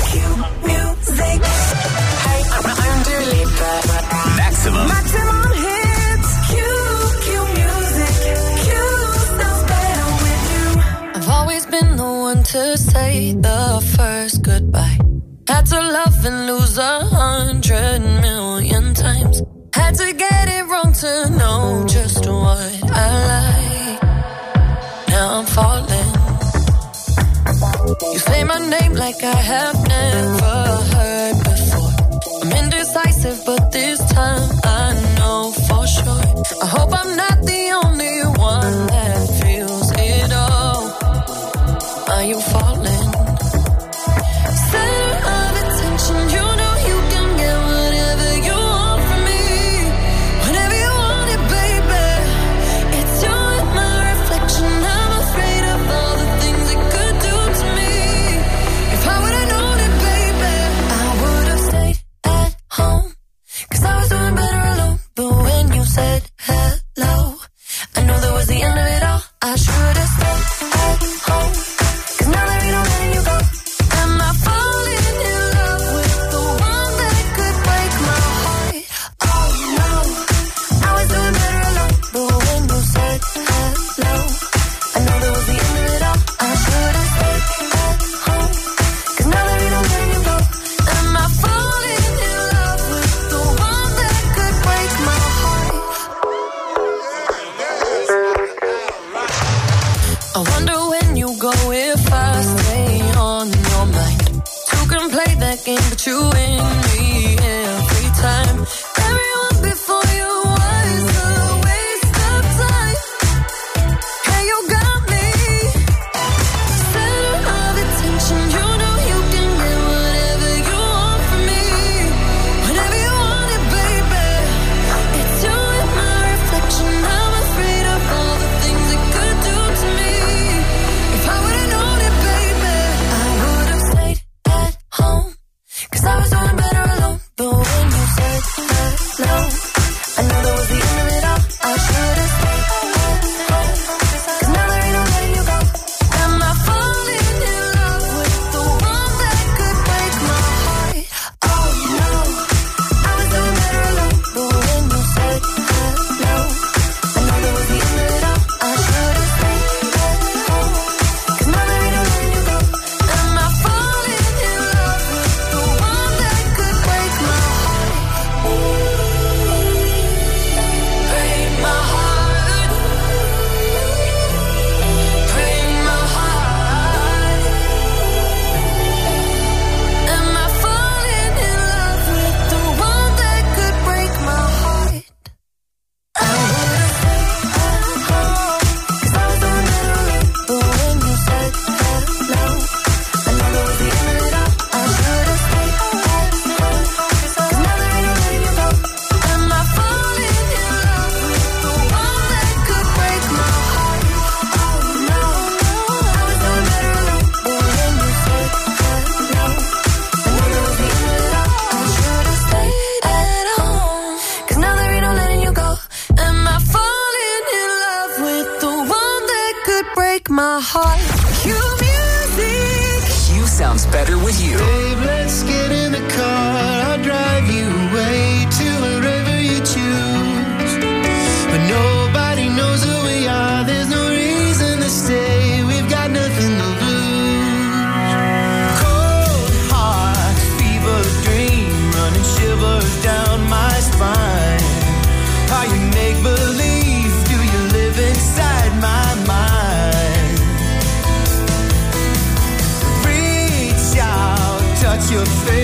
Maximum hits. Q music. Q sounds better with you.
I've always been the one to say the first goodbye. Had to love and lose 100 million times. Had to get it wrong to know just what I like. Now I'm falling. You say my name like I have never heard before. I'm indecisive, but this time I know for sure. I hope I'm not the only one that feels it all. Are you falling? Center of attention, you know you can get whatever you want from me. Whenever you want it, baby. It's you and my reflection. I'm afraid of all the things it could do to me. If I would've known it, baby, I would've stayed at home. 'Cause I was doing better alone. But when you said hello, I knew that was the end of it all. I should've stayed at home. 'Cause now there ain't no letting you go. Am I falling in love with the one that could break my heart? Oh no, I was doing better alone. But when you said hello, I knew that was the end of it all. I should've stayed at home. 'Cause now there ain't no letting you go. Am I falling in love with the one that could break my heart? I wonder when you go if I stay on your mind. Two can play that game, but you win me every time. Everyone before you was a waste of time. Hey, you got me. Center of attention, you know you can get whatever you want from me. Whenever you want it, baby. It's you and my reflection. I'm afraid of all the things it could do to me. If I would've known it, baby, I would've stayed at home. 'Cause I was doing better alone. But when you said hello, I knew that was the end of it all. I should've stayed at home. 'Cause now there ain't no letting you go. Am I falling in love with the one that could break my heart? Oh no, I was doing better alone. But when you said hello, I knew that was the end of it all. I should've stayed at home. 'Cause now there ain't no letting you go. Am I falling in love with the one that could break my heart? Break my heart. Break my heart. Am I falling in love with the one that could break my heart? I would've stayed at home. 'Cause I was doing better alone. But when you said hello, I knew that was the end of it all. I should've stayed at home. 'Cause now there ain't no letting you go. Am I falling in love with the one that could break my heart? Oh no, I was doing better alone. But when you said hello, I knew that was the end of it all. I should've stayed at home. 'Cause now there ain't no letting you go. Am I falling in love with the one that could break my heart? Cue music.
Q sounds better with you.
Babe, let's get in the car. I'll drive you away to wherever you choose. But nobody knows who we are. There's no reason to stay. We've got nothing to lose. Cold heart, fever dream, running shivers down my spine. Are you make believe? Do you live inside my mind? Reach out, touch your face.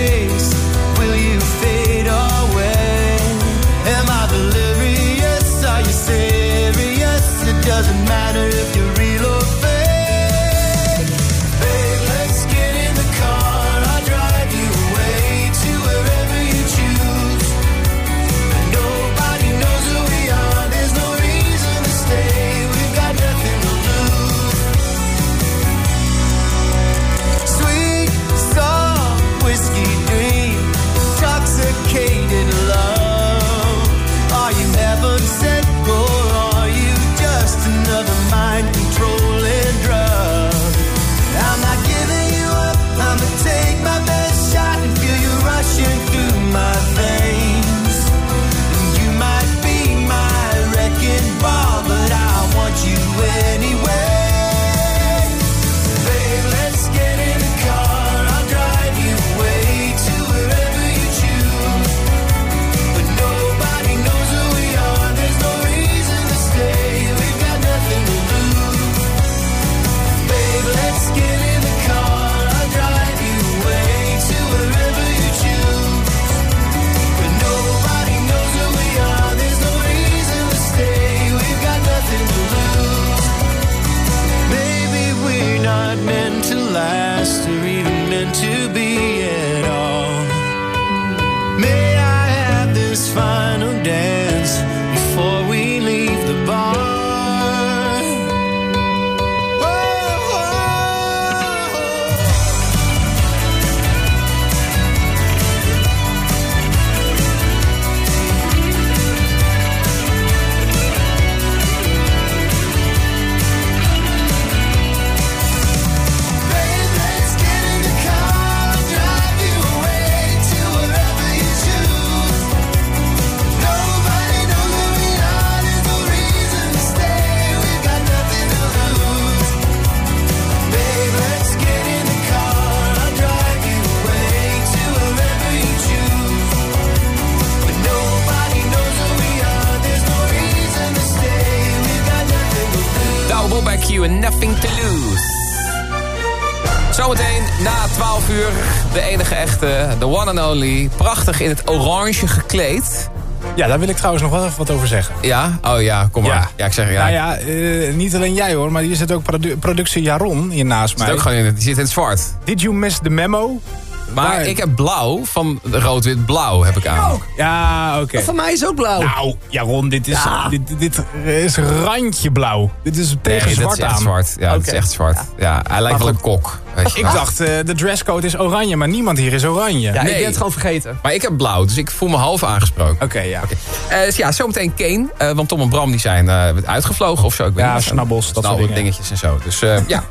You and Nothing to Lose. Zometeen na 12 uur de enige echte, the one and only. Prachtig in het oranje gekleed.
Ja, daar wil ik trouwens nog wel even wat over zeggen.
Ja? Oh ja, kom maar. Ja, ik zeg ja.
Nou ja, niet alleen jij hoor, maar hier zit ook productie Jaron hier naast mij.
Ook gewoon die zit in het zwart.
Did you miss the memo?
Maar ik heb blauw, van rood-wit-blauw heb ik aan.
Ook. Ja, oké.
Maar van mij is ook blauw.
Nou, Jaron, dit is randje blauw. Dit is tegen zwart
dit is echt
aan.
Zwart. Ja, het is echt zwart. Ja, hij lijkt wel een kok. Weet je.
Ik dacht, de dresscode is oranje, maar niemand hier is oranje.
Ja, ik ben het gewoon vergeten.
Maar ik heb blauw, dus ik voel me half aangesproken.
Oké, ja.
Dus ja, zometeen Kane. Want Tom en Bram die zijn uitgevloegen of zo. Ik weet niet,
snabbels, dat soort dingen.
Dingetjes en zo. Dus ja.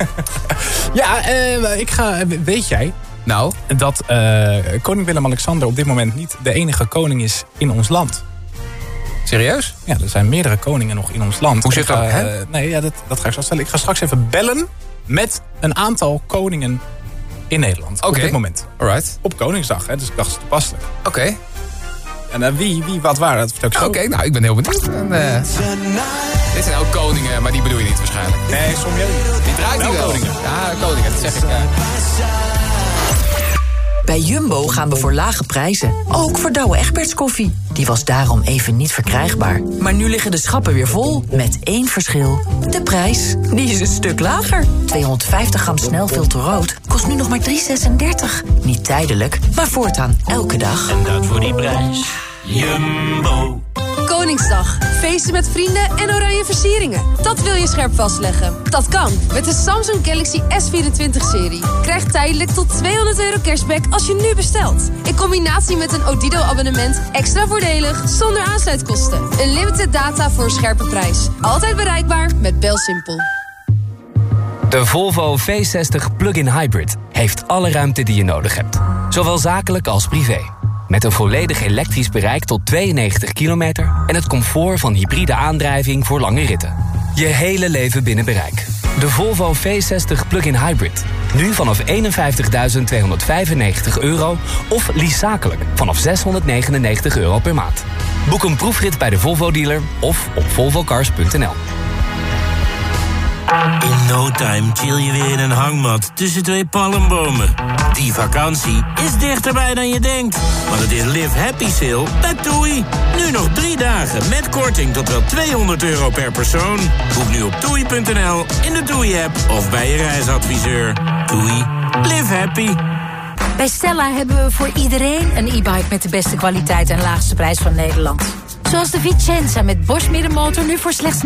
Weet jij...
Nou?
Dat koning Willem-Alexander op dit moment niet de enige koning is in ons land.
Serieus?
Ja, er zijn meerdere koningen nog in ons land.
Hoe zit dat?
Dat ga ik zo stellen. Ik ga straks even bellen met een aantal koningen in Nederland. Op dit moment.
Alright.
Op Koningsdag, hè, dus ik dacht het is toepasselijk.
Oké.
En wie wat waren, dat vertel ik zo.
Oké, nou ik ben heel benieuwd. Dit zijn ook koningen, maar die bedoel je niet waarschijnlijk.
Nee, soms
die draait hij wel. Koningen. Ja, koningen, dat zeg ik.
Bij Jumbo gaan we voor lage prijzen. Ook voor Douwe Egberts koffie. Die was daarom even niet verkrijgbaar. Maar nu liggen de schappen weer vol, met één verschil. De prijs, die is een stuk lager. 250 gram snelfilter rood kost nu nog maar $3,36. Niet tijdelijk, maar voortaan elke dag.
En dat voor die prijs. Jumbo.
Koningsdag. Feesten met vrienden en oranje versieringen. Dat wil je scherp vastleggen. Dat kan met de Samsung Galaxy S24-serie. Krijg tijdelijk tot €200 cashback als je nu bestelt. In combinatie met een Odido-abonnement extra voordelig zonder aansluitkosten. Unlimited data voor een scherpe prijs. Altijd bereikbaar met BelSimpel.
De Volvo V60 Plug-in Hybrid heeft alle ruimte die je nodig hebt. Zowel zakelijk als privé. Met een volledig elektrisch bereik tot 92 kilometer... en het comfort van hybride aandrijving voor lange ritten. Je hele leven binnen bereik. De Volvo V60 Plug-in Hybrid. Nu vanaf €51.295 of lease zakelijk vanaf €699 per maand. Boek een proefrit bij de Volvo-dealer of op volvocars.nl.
In no time chill je weer in een hangmat tussen twee palmbomen. Die vakantie is dichterbij dan je denkt. Want het is Live Happy Sale bij TUI. Nu nog 3 dagen met korting tot wel €200 per persoon. Boek nu op TUI.nl, in de TUI-app of bij je reisadviseur. TUI. Live happy.
Bij Stella hebben we voor iedereen een e-bike met de beste kwaliteit en laagste prijs van Nederland. Zoals de Vicenza met Bosch middenmotor nu voor slechts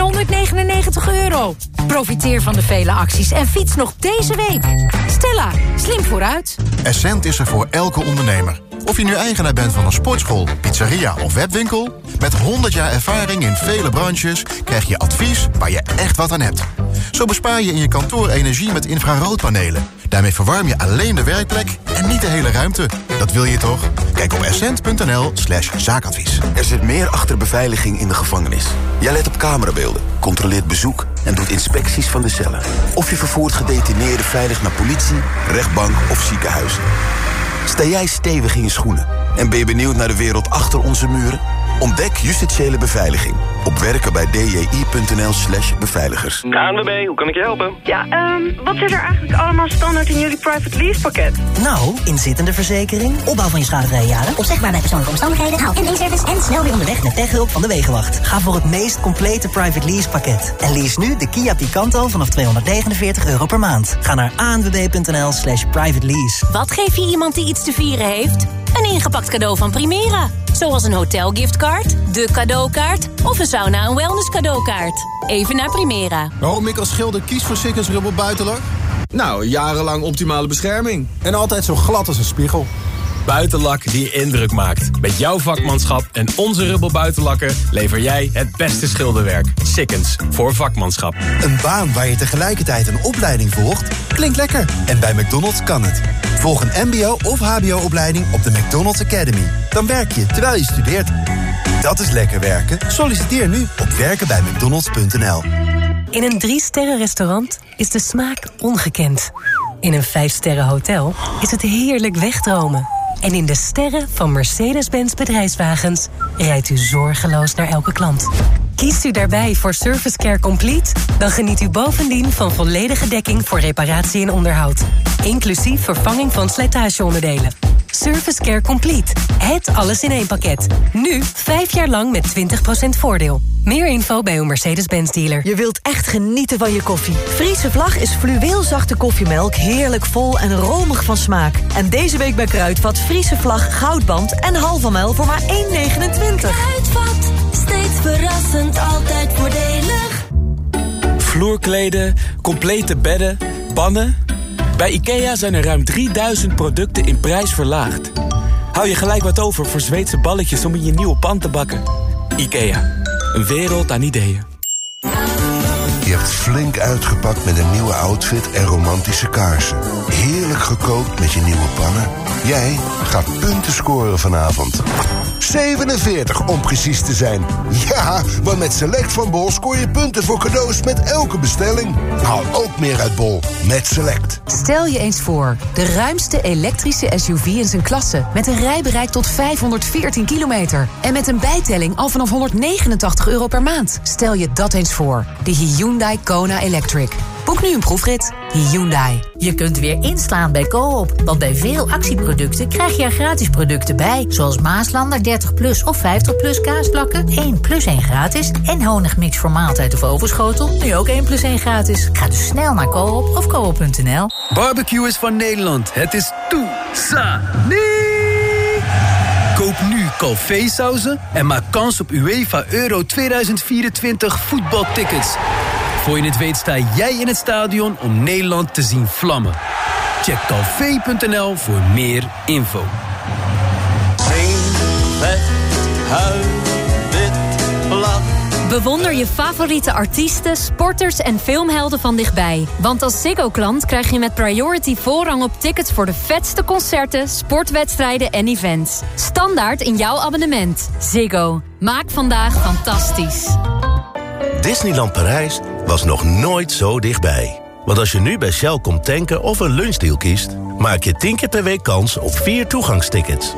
€1999. Profiteer van de vele acties en fiets nog deze week. Stella, slim vooruit.
Essent is er voor elke ondernemer. Of je nu eigenaar bent van een sportschool, pizzeria of webwinkel... met 100 jaar ervaring in vele branches krijg je advies waar je echt wat aan hebt. Zo bespaar je in je kantoor energie met infraroodpanelen. Daarmee verwarm je alleen de werkplek en niet de hele ruimte. Dat wil je toch? Kijk op essent.nl/zaakadvies.
Er zit meer achter beveiliging in de gevangenis. Jij let op camerabeelden, controleert bezoek en doet inspecties van de cellen. Of je vervoert gedetineerden veilig naar politie, rechtbank of ziekenhuis. Sta jij stevig in je schoenen en ben je benieuwd naar de wereld achter onze muren? Ontdek justitiële beveiliging op werken bij dji.nl/beveiligers.
KNWB, hoe kan ik je helpen?
Ja, wat zit er eigenlijk allemaal standaard in jullie private lease pakket?
Nou, inzittende verzekering, opbouw van je schadevrije jaren, opzegbaar bij persoonlijke omstandigheden, en-service en snel weer onderweg met techhulp van de Wegenwacht. Ga voor het meest complete private lease pakket. En lease nu de Kia Picanto vanaf €249 per maand. Ga naar anwb.nl/private lease.
Wat geef je iemand die iets te vieren heeft? Een ingepakt cadeau van Primera. Zoals een hotelgiftcard, de cadeaukaart of een sauna- en wellness cadeaukaart. Even naar Primera.
Waarom ik als schilder kies voor Sikkens Rubber Buitenlak? Nou, jarenlang optimale bescherming. En altijd zo glad als een spiegel.
Buitenlak die indruk maakt. Met jouw vakmanschap en onze Rubber Buitenlakken lever jij het beste schilderwerk. Sikkens, voor vakmanschap.
Een baan waar je tegelijkertijd een opleiding volgt, klinkt lekker. En bij McDonald's kan het. Volg een mbo- of hbo-opleiding op de McDonald's Academy. Dan werk je terwijl je studeert. Dat is lekker werken. Solliciteer nu op werkenbijmcdonalds.nl.
In een 3-sterren restaurant is de smaak ongekend. In een 5-sterren hotel is het heerlijk wegdromen. En in de sterren van Mercedes-Benz bedrijfswagens rijdt u zorgeloos naar elke klant. Kiest u daarbij voor Service Care Complete? Dan geniet u bovendien van volledige dekking voor reparatie en onderhoud. Inclusief vervanging van slijtageonderdelen. Service Care Complete. Het alles in één pakket. Nu 5 jaar lang met 20% voordeel. Meer info bij uw Mercedes-Benz dealer.
Je wilt echt genieten van je koffie. Friese Vlag is fluweelzachte koffiemelk, heerlijk vol en romig van smaak. En deze week bij Kruidvat Friese Vlag goudband en halve mijl voor maar €1,29.
Kruidvat, steeds verrassend, altijd voordelig.
Vloerkleden, complete bedden, bannen. Bij IKEA zijn er ruim 3000 producten in prijs verlaagd. Hou je gelijk wat over voor Zweedse balletjes om in je nieuwe pan te bakken. IKEA, een wereld aan ideeën.
Je hebt flink uitgepakt met een nieuwe outfit en romantische kaarsen. Heerlijk gekookt met je nieuwe pannen. Jij gaat punten scoren vanavond. 47 om precies te zijn. Ja, want met Select van Bol scoor je punten voor cadeaus met elke bestelling. Haal ook meer uit Bol met Select.
Stel je eens voor, de ruimste elektrische SUV in zijn klasse. Met een rijbereik tot 514 kilometer. En met een bijtelling al vanaf €189 per maand. Stel je dat eens voor. De Hyundai Kona Electric. Boek nu een proefrit. Hyundai.
Je kunt weer inslaan bij Coop. Want bij veel actieproducten krijg je er gratis producten bij. Zoals Maaslander 30+ of 50+ kaasplakken. 1 + 1 gratis. En honigmix voor maaltijd of ovenschotel. Nu ook 1 + 1 gratis. Ga dus snel naar Coop of coop.nl.
Barbecue is van Nederland. Het is Toesani. Koop nu Calvé-sauzen en maak kans op UEFA Euro 2024 voetbaltickets. Voor je het weet sta jij in het stadion om Nederland te zien vlammen. Check calvé.nl voor meer info.
Bewonder je favoriete artiesten, sporters en filmhelden van dichtbij. Want als Ziggo-klant krijg je met Priority voorrang op tickets voor de vetste concerten, sportwedstrijden en events. Standaard in jouw abonnement. Ziggo. Maak vandaag fantastisch.
Disneyland Parijs was nog nooit zo dichtbij. Want als je nu bij Shell komt tanken of een lunchdeal kiest, maak je 10 keer per week kans op 4 toegangstickets.